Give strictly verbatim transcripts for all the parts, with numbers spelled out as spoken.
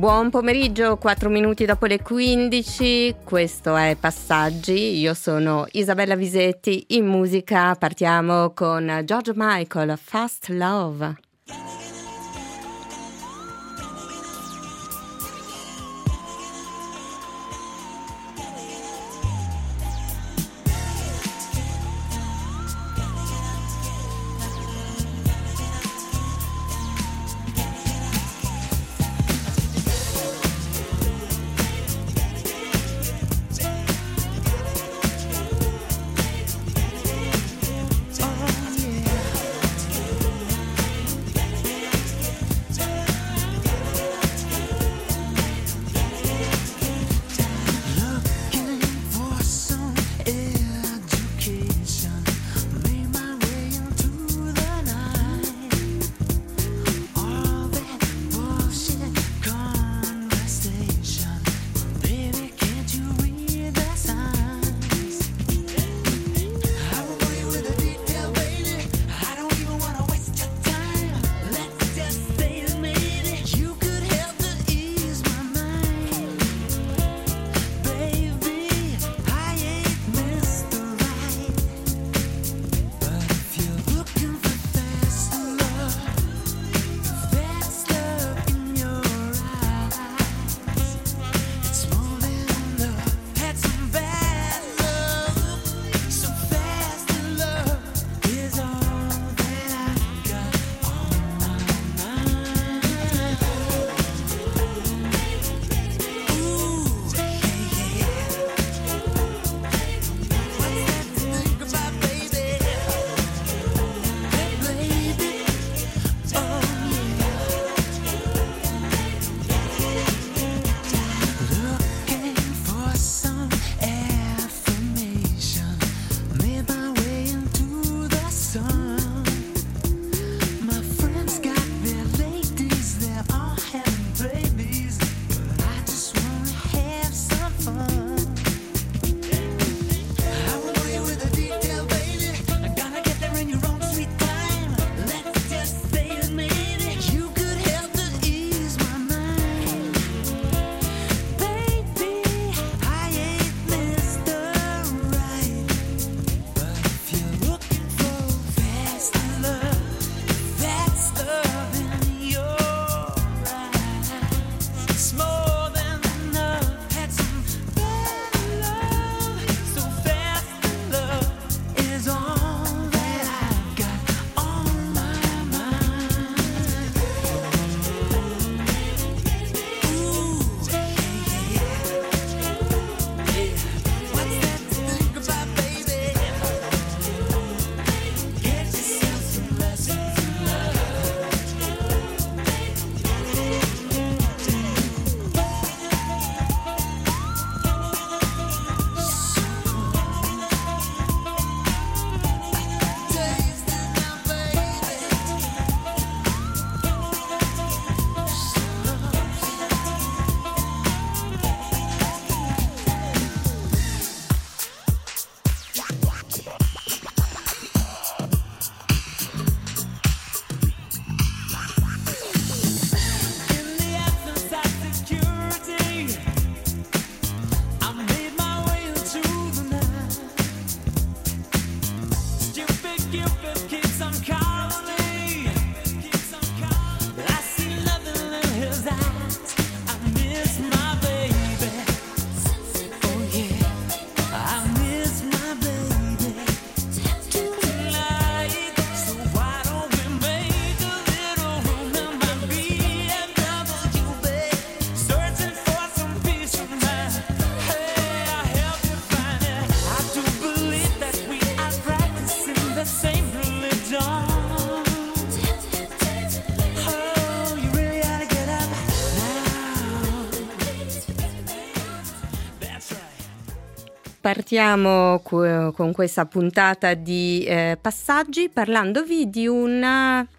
Buon pomeriggio, quattro minuti dopo le quindici, questo è Passaggi, io sono Isabella Visetti, in musica partiamo con George Michael, Fast Love. Partiamo cu- con questa puntata di eh, Passaggi parlandovi di una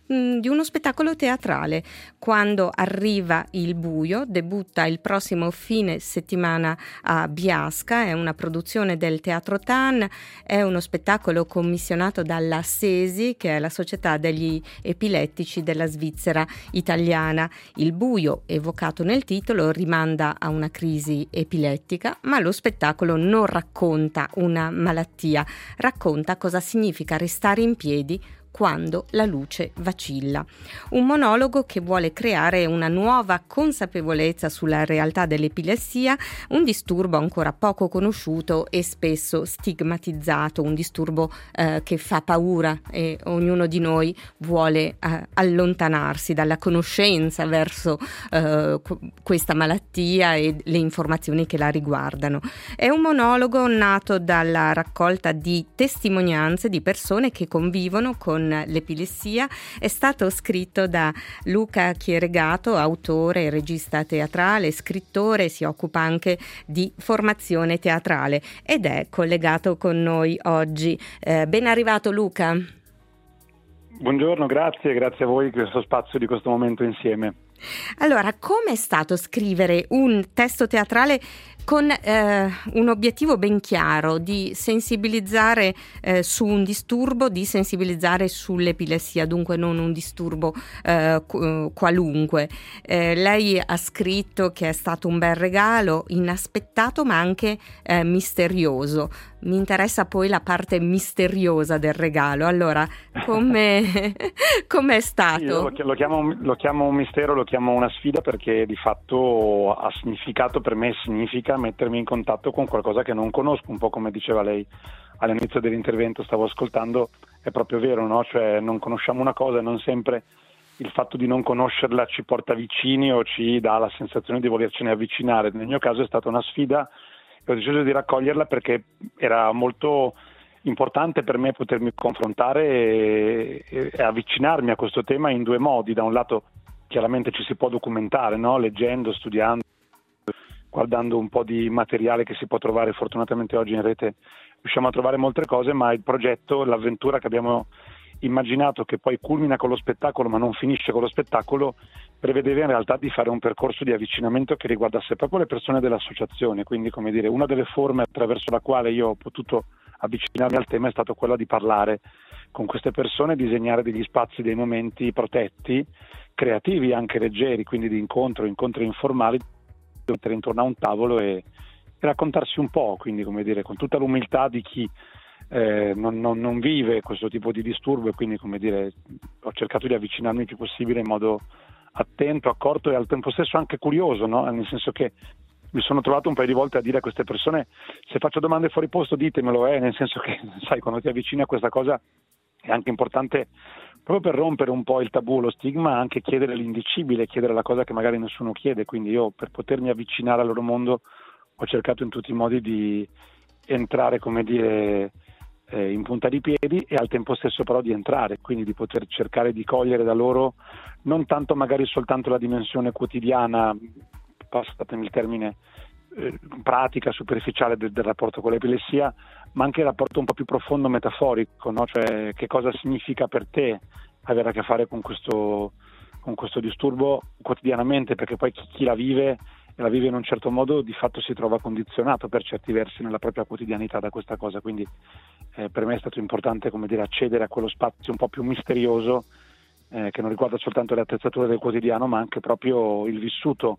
mh, di uno spettacolo teatrale. Quando arriva il buio, debutta il prossimo fine settimana a Biasca, è una produzione del Teatro Tan, è uno spettacolo commissionato dalla SESI, che è la Società degli Epilettici della Svizzera italiana. Il buio, evocato nel titolo, rimanda a una crisi epilettica, ma lo spettacolo non racconta una malattia, racconta cosa significa restare in piedi quando la luce vacilla. Un monologo che vuole creare una nuova consapevolezza sulla realtà dell'epilessia, un disturbo ancora poco conosciuto e spesso stigmatizzato, un disturbo eh, che fa paura e ognuno di noi vuole eh, allontanarsi dalla conoscenza verso eh, questa malattia e le informazioni che la riguardano. È un monologo nato dalla raccolta di testimonianze di persone che convivono con l'epilessia. È stato scritto da Luca Chieregato, autore e regista teatrale, scrittore, si occupa anche di formazione teatrale ed è collegato con noi oggi. Eh, ben arrivato Luca. Buongiorno, grazie, grazie a voi per questo spazio di questo momento insieme. Allora, come è stato scrivere un testo teatrale con eh, un obiettivo ben chiaro di sensibilizzare eh, su un disturbo, di sensibilizzare sull'epilessia, dunque non un disturbo eh, qualunque. Eh, lei ha scritto che è stato un bel regalo, inaspettato ma anche eh, misterioso. Mi interessa poi la parte misteriosa del regalo. Allora, come è stato? Io lo chiamo, lo chiamo un mistero, lo chiamo una sfida perché di fatto ha significato per me, significa mettermi in contatto con qualcosa che non conosco, un po' come diceva lei all'inizio dell'intervento, stavo ascoltando, è proprio vero, no? Cioè non conosciamo una cosa e non sempre il fatto di non conoscerla ci porta vicini o ci dà la sensazione di volercene avvicinare. Nel mio caso è stata una sfida e ho deciso di raccoglierla perché era molto importante per me potermi confrontare e, e, e avvicinarmi a questo tema in due modi. Da un lato chiaramente ci si può documentare, no? Leggendo, studiando, guardando un po' di materiale che si può trovare, fortunatamente oggi in rete riusciamo a trovare molte cose, ma il progetto, l'avventura che abbiamo immaginato, che poi culmina con lo spettacolo ma non finisce con lo spettacolo, prevedeva in realtà di fare un percorso di avvicinamento che riguardasse proprio le persone dell'associazione. Quindi, come dire, una delle forme attraverso la quale io ho potuto avvicinarmi al tema è stato quella di parlare con queste persone, disegnare degli spazi, dei momenti protetti, creativi, anche leggeri, quindi di incontro, incontri informali, mettere intorno a un tavolo e, e raccontarsi un po', quindi come dire, con tutta l'umiltà di chi eh, non, non, non vive questo tipo di disturbo, e quindi come dire ho cercato di avvicinarmi il più possibile in modo attento, accorto e al tempo stesso anche curioso, no? Nel senso che mi sono trovato un paio di volte a dire a queste persone: se faccio domande fuori posto ditemelo, eh, nel senso che sai, quando ti avvicini a questa cosa è anche importante proprio per rompere un po' il tabù, lo stigma, anche chiedere l'indicibile, chiedere la cosa che magari nessuno chiede. Quindi io, per potermi avvicinare al loro mondo, ho cercato in tutti i modi di entrare, come dire, eh, in punta di piedi e al tempo stesso però di entrare, quindi di poter cercare di cogliere da loro non tanto magari soltanto la dimensione quotidiana, passatemi il termine, eh, pratica, superficiale del, del rapporto con l'epilessia, ma anche il rapporto un po' più profondo, metaforico, no? Cioè che cosa significa per te avere a che fare con questo, con questo disturbo quotidianamente, perché poi chi, chi la vive e la vive in un certo modo di fatto si trova condizionato per certi versi nella propria quotidianità da questa cosa. Quindi eh, per me è stato importante, come dire, accedere a quello spazio un po' più misterioso, eh, che non riguarda soltanto le attrezzature del quotidiano ma anche proprio il vissuto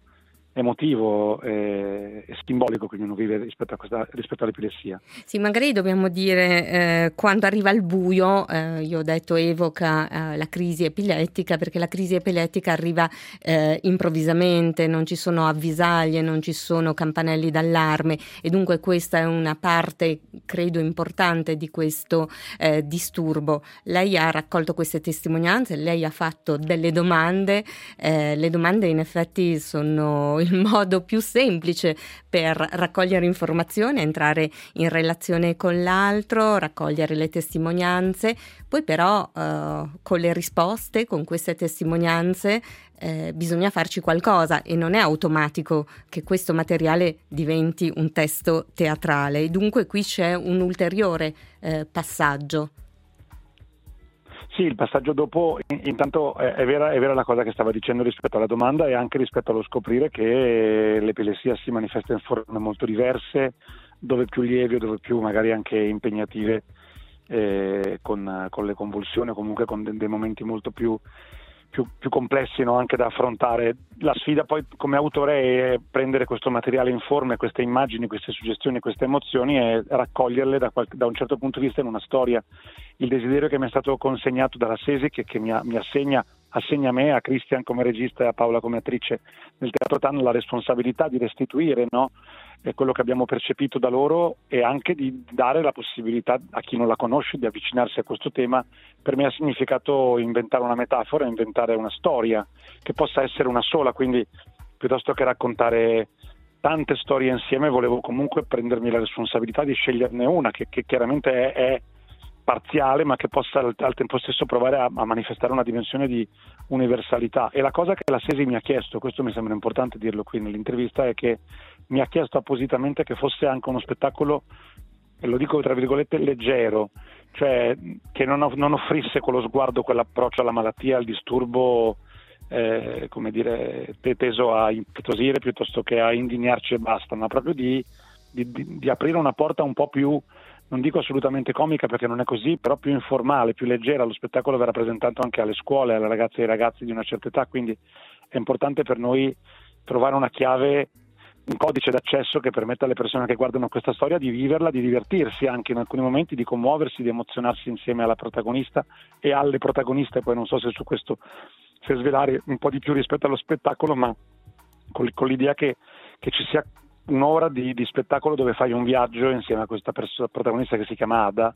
emotivo e, e simbolico che ognuno vive rispetto a questa, rispetto all'epilessia. Sì, magari dobbiamo dire eh, quando arriva il buio, eh, io ho detto evoca eh, la crisi epilettica, perché la crisi epilettica arriva eh, improvvisamente, non ci sono avvisaglie, non ci sono campanelli d'allarme, e dunque questa è una parte, credo, importante di questo eh, disturbo. Lei ha raccolto queste testimonianze, lei ha fatto delle domande, eh, le domande in effetti sono il modo più semplice per raccogliere informazioni, entrare in relazione con l'altro, raccogliere le testimonianze. Poi però eh, con le risposte, con queste testimonianze eh, bisogna farci qualcosa, e non è automatico che questo materiale diventi un testo teatrale. Dunque qui c'è un ulteriore eh, passaggio. Sì, il passaggio dopo, intanto è, è, vera, è vera la cosa che stava dicendo rispetto alla domanda e anche rispetto allo scoprire che l'epilessia si manifesta in forme molto diverse, dove più lievi o dove più magari anche impegnative, eh, con, con le convulsioni o comunque con de, dei momenti molto più, più, più complessi, no? Anche da affrontare. La sfida poi come autore è prendere questo materiale informe, queste immagini, queste suggestioni, queste emozioni e raccoglierle da, qual- da un certo punto di vista in una storia. Il desiderio che mi è stato consegnato dalla Sesi, che, che mi, ha, mi assegna, assegna a me, a Christian come regista e a Paola come attrice del Teatro Tan, la responsabilità di restituire, no? È quello che abbiamo percepito da loro e anche di dare la possibilità a chi non la conosce di avvicinarsi a questo tema. Per me ha significato inventare una metafora, inventare una storia che possa essere una sola, quindi piuttosto che raccontare tante storie insieme volevo comunque prendermi la responsabilità di sceglierne una che, che chiaramente è, è parziale, ma che possa al, al tempo stesso provare a, a manifestare una dimensione di universalità. E la cosa che la Sesi mi ha chiesto, questo mi sembra importante dirlo qui nell'intervista, è che mi ha chiesto appositamente che fosse anche uno spettacolo, e lo dico tra virgolette, leggero, cioè che non, non offrisse quello sguardo, quell'approccio alla malattia, al disturbo, eh, come dire, teso a impietosire piuttosto che a indignarci e basta, ma proprio di, di, di, di aprire una porta un po' più, non dico assolutamente comica perché non è così, però più informale, più leggera. Lo spettacolo verrà presentato anche alle scuole, alle ragazze e ai ragazzi di una certa età, quindi è importante per noi trovare una chiave, un codice d'accesso che permetta alle persone che guardano questa storia di viverla, di divertirsi anche in alcuni momenti, di commuoversi, di emozionarsi insieme alla protagonista e alle protagoniste. Poi non so se su questo, se svelare un po' di più rispetto allo spettacolo, ma con, con l'idea che, che ci sia un'ora di, di spettacolo dove fai un viaggio insieme a questa perso- protagonista che si chiama Ada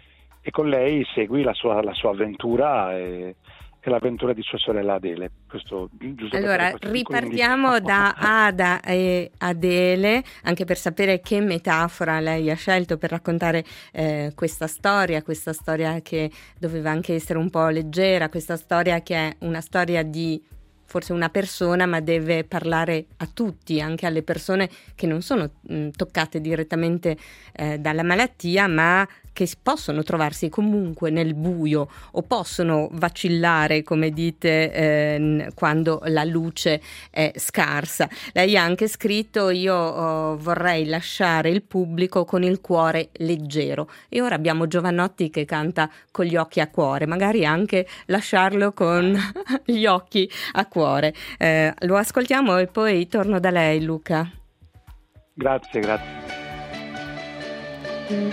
e con lei segui la sua, la sua avventura e, e l'avventura di sua sorella Adele. Questo, giusto allora ripartiamo da Ada e Adele, anche per sapere che metafora lei ha scelto per raccontare eh, questa storia, questa storia che doveva anche essere un po' leggera, questa storia che è una storia di forse una persona, ma deve parlare a tutti, anche alle persone che non sono mh, toccate direttamente eh, dalla malattia, ma che possono trovarsi comunque nel buio o possono vacillare, come dite, eh, quando la luce è scarsa. Lei ha anche scritto: io oh, vorrei lasciare il pubblico con il cuore leggero. E ora abbiamo Jovanotti che canta con gli occhi a cuore, magari anche lasciarlo con gli occhi a cuore. Eh, lo ascoltiamo e poi torno da lei, Luca. Grazie, grazie. Mm.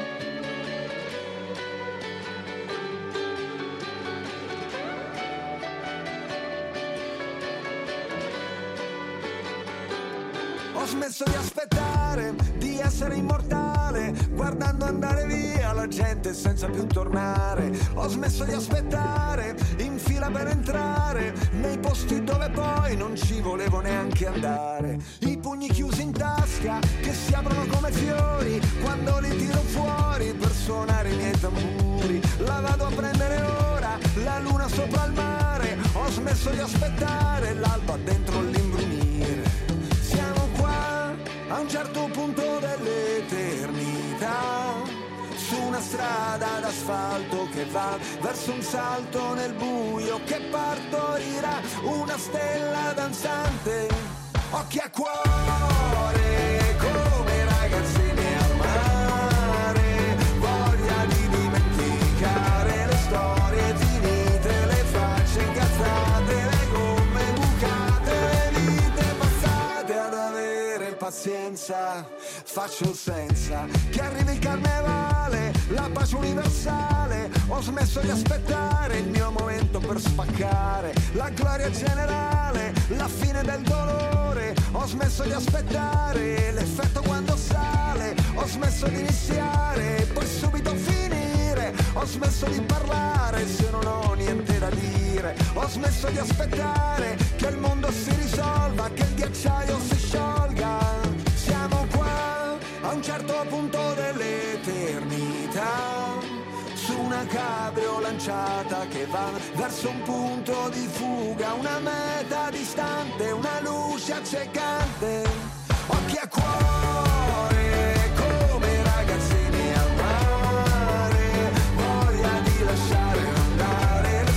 Ho smesso di aspettare, di essere immortale, guardando andare via la gente senza più tornare. Ho smesso di aspettare, in fila per entrare, nei posti dove poi non ci volevo neanche andare. I pugni chiusi in tasca, che si aprono come fiori, quando li tiro fuori per suonare i miei tamburi. La vado a prendere ora, la luna sopra il mare. Ho smesso di aspettare, l'alba dentro l'imbrunire. A un certo punto dell'eternità, su una strada d'asfalto che va verso un salto nel buio che partorirà una stella danzante. Occhi a cuore come ragazzini al mare, voglia di dimenticare le storie finite, le facce incazzate, le gomme bucate, le vite passate ad avere pazienza. Faccio senza che arrivi il carnevale, la pace universale. Ho smesso di aspettare il mio momento per spaccare, la gloria generale, la fine del dolore. Ho smesso di aspettare l'effetto quando sale. Ho smesso di iniziare, poi subito finire. Ho smesso di parlare se non ho niente da dire. Ho smesso di aspettare che il mondo si risolva, che il ghiacciaio si sciolga. Siamo qua a un certo punto dell'eternità, su una cabrio lanciata che va verso un punto di fuga, una meta distante, una luce accecante. Occhi a cuore come ragazzini al mare, voglia di lasciare andare le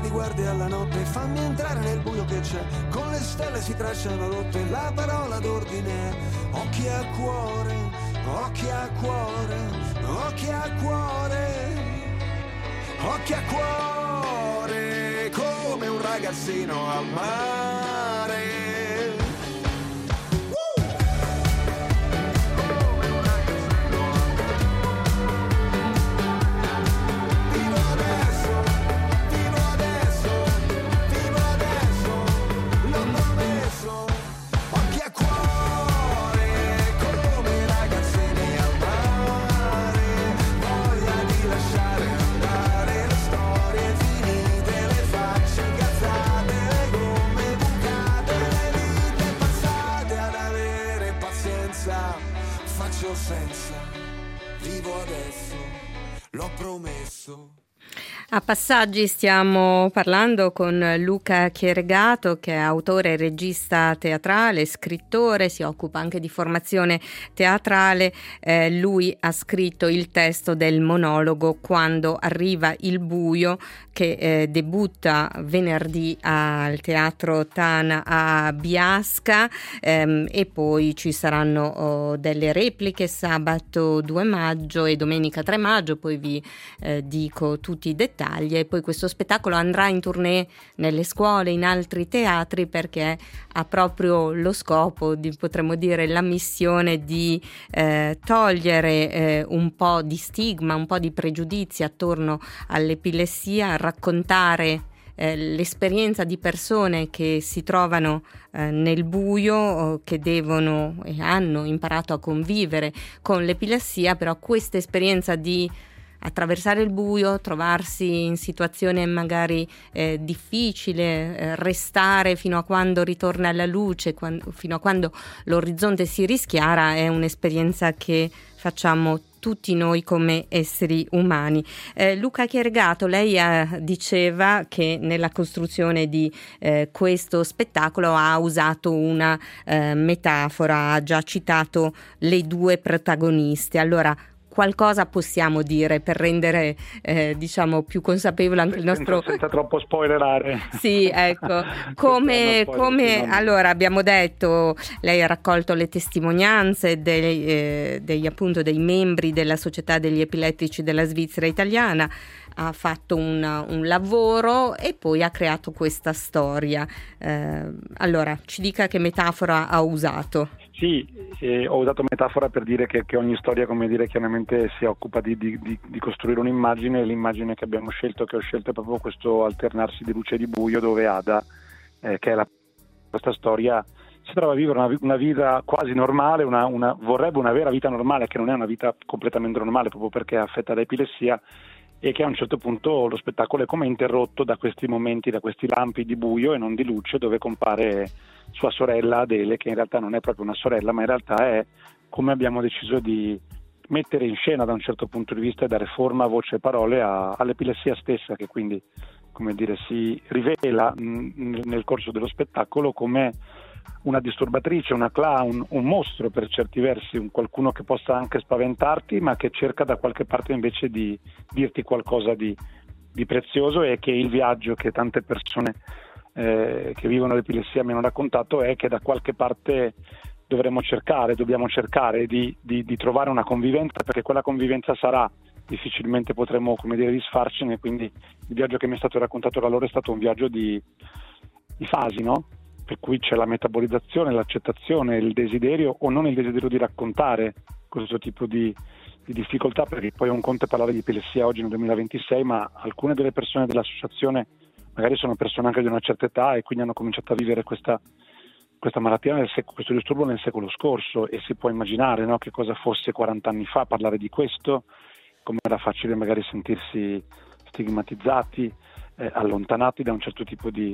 mi guardi alla notte, fammi entrare nel buio che c'è, con le stelle si tracciano rotte, la parola d'ordine, occhi a cuore, occhi a cuore, occhi a cuore, occhi a cuore, come un ragazzino al mare. Senza, vivo adesso, l'ho promesso. A Passaggi stiamo parlando con Luca Chieregato, che è autore e regista teatrale, scrittore, si occupa anche di formazione teatrale. Eh, lui ha scritto il testo del monologo Quando arriva il buio, che eh, debutta venerdì al Teatro Tana a Biasca, ehm, e poi ci saranno oh, delle repliche sabato due maggio e domenica tre maggio, poi vi eh, dico tutti i dettagli. E poi questo spettacolo andrà in tournée nelle scuole, in altri teatri, perché ha proprio lo scopo di, potremmo dire, la missione di eh, togliere eh, un po' di stigma, un po' di pregiudizi attorno all'epilessia, raccontare eh, l'esperienza di persone che si trovano eh, nel buio, che devono e hanno imparato a convivere con l'epilessia, però questa esperienza di attraversare il buio, trovarsi in situazione magari eh, difficile, eh, restare fino a quando ritorna alla luce, quando, fino a quando l'orizzonte si rischiara, è un'esperienza che facciamo tutti noi come esseri umani. Eh, Luca Chieregato, lei eh, diceva che nella costruzione di eh, questo spettacolo ha usato una eh, metafora, ha già citato le due protagoniste. Allora, qualcosa possiamo dire per rendere eh, diciamo più consapevole anche il nostro, senza, senza troppo spoilerare. Sì, ecco, come, come allora abbiamo detto, lei ha raccolto le testimonianze dei, eh, degli appunto dei membri della Società degli Epilettici della Svizzera Italiana, ha fatto un, un lavoro e poi ha creato questa storia. Eh, allora, ci dica che metafora ha usato. Sì, eh, ho usato metafora per dire che, che ogni storia, come dire, chiaramente si occupa di, di, di, di costruire un'immagine, e l'immagine che abbiamo scelto, che ho scelto, è proprio questo alternarsi di luce e di buio, dove Ada, eh, che è la, questa storia, si trova a vivere una, una vita quasi normale, una, una, vorrebbe una vera vita normale, che non è una vita completamente normale, proprio perché è affetta da epilessia, e che a un certo punto lo spettacolo è come interrotto da questi momenti, da questi lampi di buio e non di luce, dove compare sua sorella Adele, che in realtà non è proprio una sorella, ma in realtà è come abbiamo deciso di mettere in scena da un certo punto di vista e dare forma, voce e parole a, all'epilessia stessa, che quindi, come dire, si rivela mh, nel corso dello spettacolo come una disturbatrice, una clown, un mostro per certi versi, un qualcuno che possa anche spaventarti, ma che cerca da qualche parte invece di dirti qualcosa di, di prezioso, e che il viaggio che tante persone eh, che vivono l'epilessia mi hanno raccontato è che da qualche parte dovremmo cercare, dobbiamo cercare di, di, di trovare una convivenza, perché quella convivenza sarà, difficilmente potremo, come dire, disfarcene. Quindi il viaggio che mi è stato raccontato da loro è stato un viaggio di, di fasi, no? Per cui c'è la metabolizzazione, l'accettazione, il desiderio o non il desiderio di raccontare questo tipo di, di difficoltà, perché poi è un conto parlare di epilessia oggi nel duemilaventisei, ma alcune delle persone dell'associazione magari sono persone anche di una certa età e quindi hanno cominciato a vivere questa, questa malattia, nel sec- questo disturbo nel secolo scorso, e si può immaginare, no, che cosa fosse quaranta anni fa parlare di questo, come era facile magari sentirsi stigmatizzati, eh, allontanati da un certo tipo di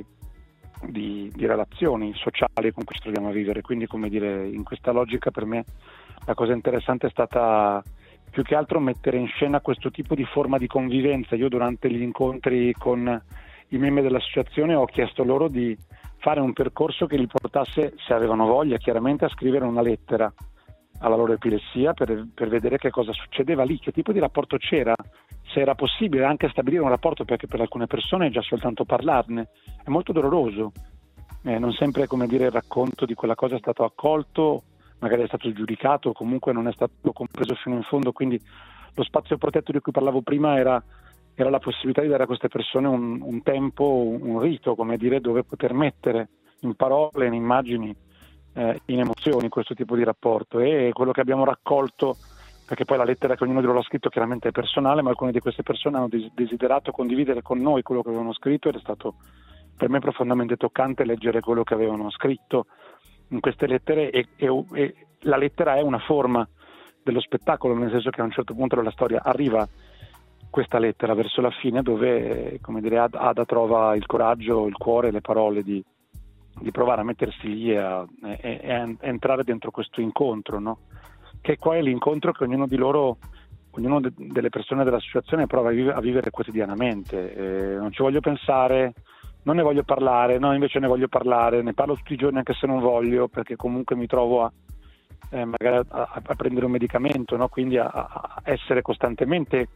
Di, di relazioni sociali con cui ci troviamo a vivere. Quindi, come dire, in questa logica per me la cosa interessante è stata più che altro mettere in scena questo tipo di forma di convivenza. Io durante gli incontri con i membri dell'associazione ho chiesto loro di fare un percorso che li portasse, se avevano voglia chiaramente, a scrivere una lettera alla loro epilessia per, per vedere che cosa succedeva lì, che tipo di rapporto c'era, se era possibile anche stabilire un rapporto, perché per alcune persone già soltanto parlarne è molto doloroso, eh, non sempre, come dire, il racconto di quella cosa è stato accolto, magari è stato giudicato, o comunque non è stato compreso fino in fondo, quindi lo spazio protetto di cui parlavo prima era, era la possibilità di dare a queste persone un, un tempo, un rito, come dire, dove poter mettere in parole, in immagini, eh, in emozioni questo tipo di rapporto. E quello che abbiamo raccolto, perché poi la lettera che ognuno di loro ha scritto chiaramente è personale, ma alcune di queste persone hanno des- desiderato condividere con noi quello che avevano scritto, ed è stato per me profondamente toccante leggere quello che avevano scritto in queste lettere, e, e, e la lettera è una forma dello spettacolo, nel senso che a un certo punto della storia arriva questa lettera verso la fine, dove, come dire, Ada trova il coraggio, il cuore, le parole di, di provare a mettersi lì e a, e, e a entrare dentro questo incontro, no? Che poi è l'incontro che ognuno di loro, ognuno de, delle persone dell'associazione prova a, vive, a vivere quotidianamente. Eh, non ci voglio pensare, non ne voglio parlare, no, invece ne voglio parlare, ne parlo tutti i giorni anche se non voglio, perché comunque mi trovo a eh, magari a, a prendere un medicamento, no? Quindi a, a essere costantemente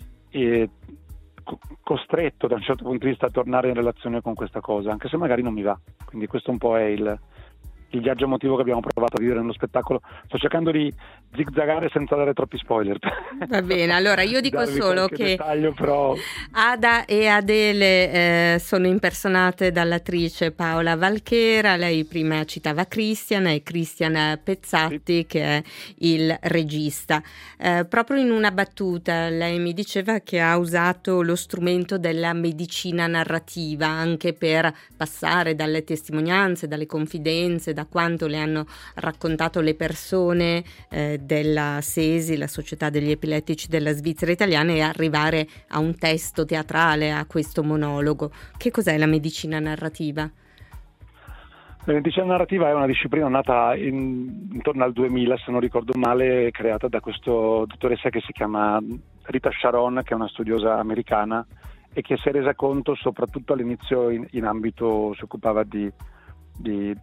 eh, co- costretto da un certo punto di vista a tornare in relazione con questa cosa, anche se magari non mi va. Quindi questo un po' è il, il viaggio emotivo che abbiamo provato a vivere nello spettacolo. Sto cercando di zigzagare senza dare troppi spoiler. Va bene, allora io dico solo che dettaglio, però... Ada e Adele eh, sono impersonate dall'attrice Paola Valchera. Lei prima citava Christian, è Christian Pezzatti, sì, che è il regista. Eh, proprio in una battuta lei mi diceva che ha usato lo strumento della medicina narrativa anche per passare dalle testimonianze, dalle confidenze, da quanto le hanno raccontato le persone eh, della SESI, la Società degli Epilettici della Svizzera Italiana, e arrivare a un testo teatrale, a questo monologo. Che cos'è la medicina narrativa? La medicina narrativa è una disciplina nata in, intorno al duemila, se non ricordo male, creata da questo dottoressa che si chiama Rita Sharon, che è una studiosa americana e che si è resa conto, soprattutto all'inizio in, in ambito, si occupava di Di,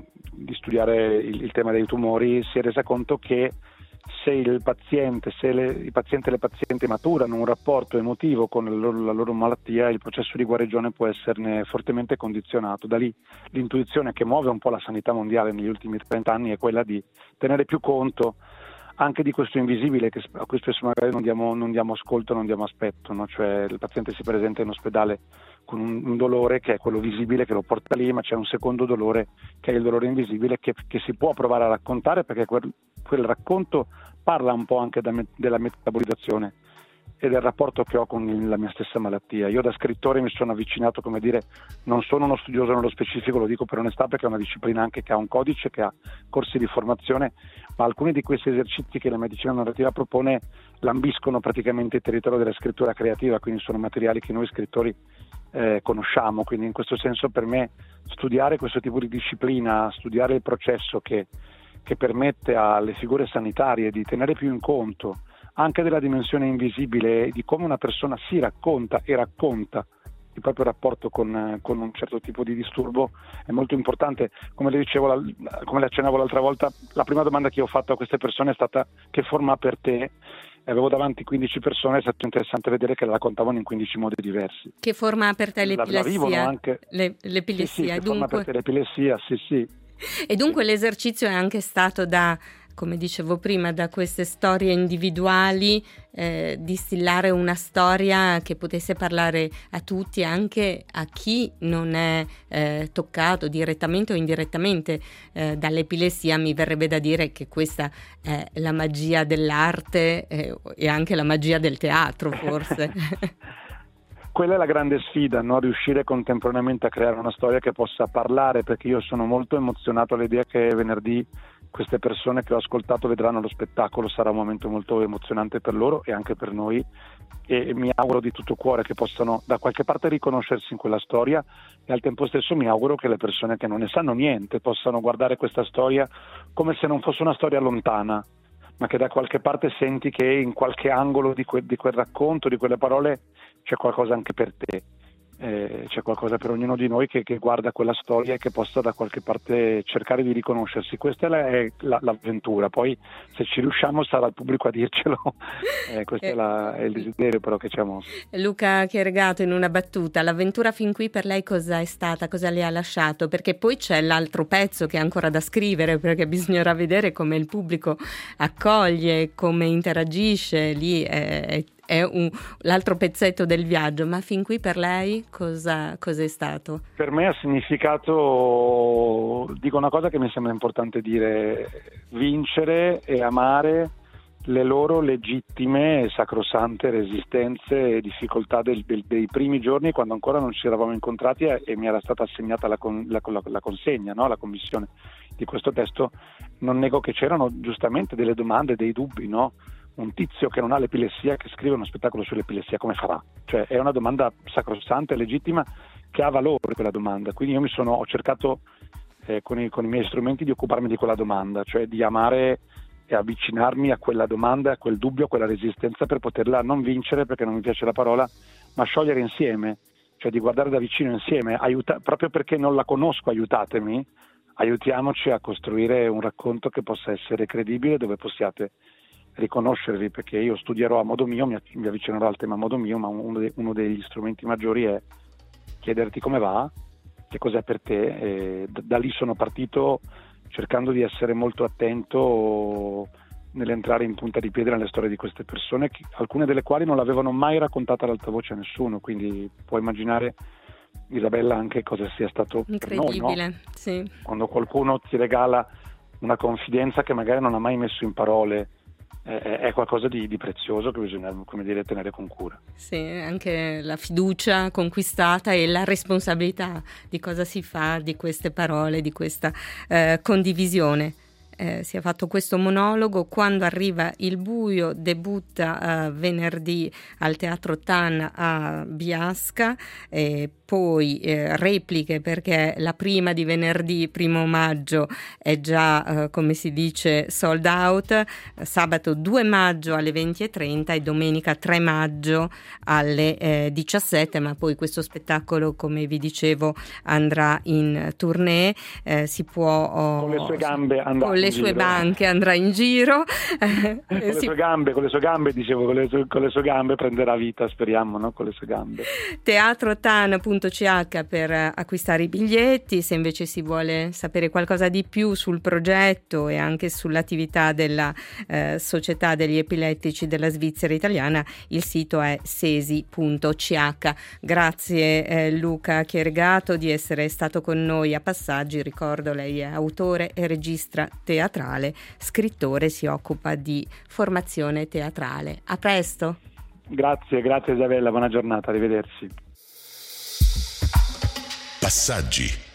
di studiare il, il tema dei tumori, si è resa conto che se il paziente, se le, i pazienti e le pazienti maturano un rapporto emotivo con la loro, la loro malattia, il processo di guarigione può esserne fortemente condizionato. Da lì l'intuizione che muove un po' la sanità mondiale negli ultimi trenta anni è quella di tenere più conto anche di questo invisibile che, a cui spesso magari non diamo, non diamo ascolto, non diamo aspetto, no? Cioè il paziente si presenta in ospedale con un, un dolore che è quello visibile che lo porta lì, ma c'è un secondo dolore che è il dolore invisibile che, che si può provare a raccontare, perché quel, quel racconto parla un po' anche da me, della metabolizzazione e del rapporto che ho con la mia stessa malattia. Io da scrittore mi sono avvicinato, come dire, non sono uno studioso nello specifico, lo dico per onestà, perché è una disciplina anche che ha un codice, che ha corsi di formazione, ma alcuni di questi esercizi che la medicina narrativa propone lambiscono praticamente il territorio della scrittura creativa, quindi sono materiali che noi scrittori eh, conosciamo. Quindi in questo senso per me studiare questo tipo di disciplina, studiare il processo che, che permette alle figure sanitarie di tenere più in conto anche della dimensione invisibile, di come una persona si racconta e racconta il proprio rapporto con, con un certo tipo di disturbo, è molto importante. Come le dicevo, la, come le accennavo l'altra volta, la prima domanda che ho fatto a queste persone è stata: che forma ha per te? E avevo davanti quindici persone, è stato interessante vedere che la raccontavano in quindici modi diversi. Che forma ha per te l'epilessia? La, la vivono anche... Le, l'epilessia, sì, sì, che dunque... forma per te l'epilessia, sì, sì. E dunque l'esercizio è anche stato da, come dicevo prima, da queste storie individuali, eh, distillare una storia che potesse parlare a tutti, anche a chi non è eh, toccato direttamente o indirettamente eh, dall'epilessia. Mi verrebbe da dire che questa è la magia dell'arte eh, e anche la magia del teatro, forse. Quella è la grande sfida, no? Riuscire contemporaneamente a creare una storia che possa parlare, perché io sono molto emozionato all'idea che venerdì queste persone che ho ascoltato vedranno lo spettacolo. Sarà un momento molto emozionante per loro e anche per noi, e mi auguro di tutto cuore che possano da qualche parte riconoscersi in quella storia, e al tempo stesso mi auguro che le persone che non ne sanno niente possano guardare questa storia come se non fosse una storia lontana, ma che da qualche parte senti che in qualche angolo di, que- di quel racconto, di quelle parole, c'è qualcosa anche per te. eh, c'è qualcosa per ognuno di noi che, che guarda quella storia e che possa da qualche parte cercare di riconoscersi. Questa è, la, è la, l'avventura, poi se ci riusciamo sarà il pubblico a dircelo, eh, questo è, la, è il desiderio però che ci ha mosso. Luca Chiergato, in una battuta, l'avventura fin qui per lei cosa è stata, cosa le ha lasciato? Perché poi c'è l'altro pezzo che è ancora da scrivere, perché bisognerà vedere come il pubblico accoglie, come interagisce, lì è, è è un, l'altro pezzetto del viaggio, ma fin qui per lei cosa, cosa è stato? Per me ha significato, dico una cosa che mi sembra importante dire, vincere e amare le loro legittime e sacrosante resistenze e difficoltà del, del, dei primi giorni, quando ancora non ci eravamo incontrati e, e mi era stata assegnata la, con, la, la, la consegna, no? La commissione di questo testo. Non nego che c'erano giustamente delle domande, dei dubbi, no? Un tizio che non ha l'epilessia che scrive uno spettacolo sull'epilessia, come farà? Cioè è una domanda sacrosanta e legittima che ha valore quella domanda, quindi io mi sono, ho cercato eh, con, i, con i miei strumenti di occuparmi di quella domanda, cioè di amare e avvicinarmi a quella domanda, a quel dubbio, a quella resistenza per poterla non vincere, perché non mi piace la parola, ma sciogliere insieme, cioè di guardare da vicino insieme, aiuta, proprio perché non la conosco, aiutatemi, aiutiamoci a costruire un racconto che possa essere credibile, dove possiate riconoscervi, perché io studierò a modo mio, mi, mi avvicinerò al tema a modo mio, ma uno, de, uno degli strumenti maggiori è chiederti come va, che cos'è per te, e d- da lì sono partito cercando di essere molto attento nell'entrare in punta di piede nelle storie di queste persone, che, alcune delle quali non l'avevano mai raccontata ad alta voce a nessuno, quindi puoi immaginare, Isabella, anche cosa sia stato incredibile, per noi, no? Sì. Quando qualcuno ti regala una confidenza che magari non ha mai messo in parole, è qualcosa di, di prezioso che bisogna, come dire, tenere con cura. Sì, anche la fiducia conquistata e la responsabilità di cosa si fa di queste parole, di questa eh, condivisione. Eh, si è fatto questo monologo. Quando arriva il buio, debutta eh, venerdì al Teatro Tan a Biasca, e poi eh, repliche, perché la prima di venerdì primo maggio è già eh, come si dice sold out, sabato due maggio alle venti e trenta e domenica tre maggio alle eh, diciassette, ma poi questo spettacolo, come vi dicevo, andrà in tournée, eh, si può oh, con le sue gambe andrà con le sue giro. banche andrà in giro con le si... sue gambe con le sue gambe dicevo con le sue, con le sue gambe prenderà vita, speriamo, no? Con le sue gambe. teatro tan punto c h per acquistare i biglietti. Se invece si vuole sapere qualcosa di più sul progetto e anche sull'attività della eh, Società degli Epilettici della Svizzera Italiana, il sito è sesi punto c h. Grazie eh, Luca Chiergato di essere stato con noi a Passaggi. Ricordo, lei è autore e regista teatrale, scrittore, si occupa di formazione teatrale. A presto. Grazie, grazie Isabella, buona giornata, arrivederci. Passaggi.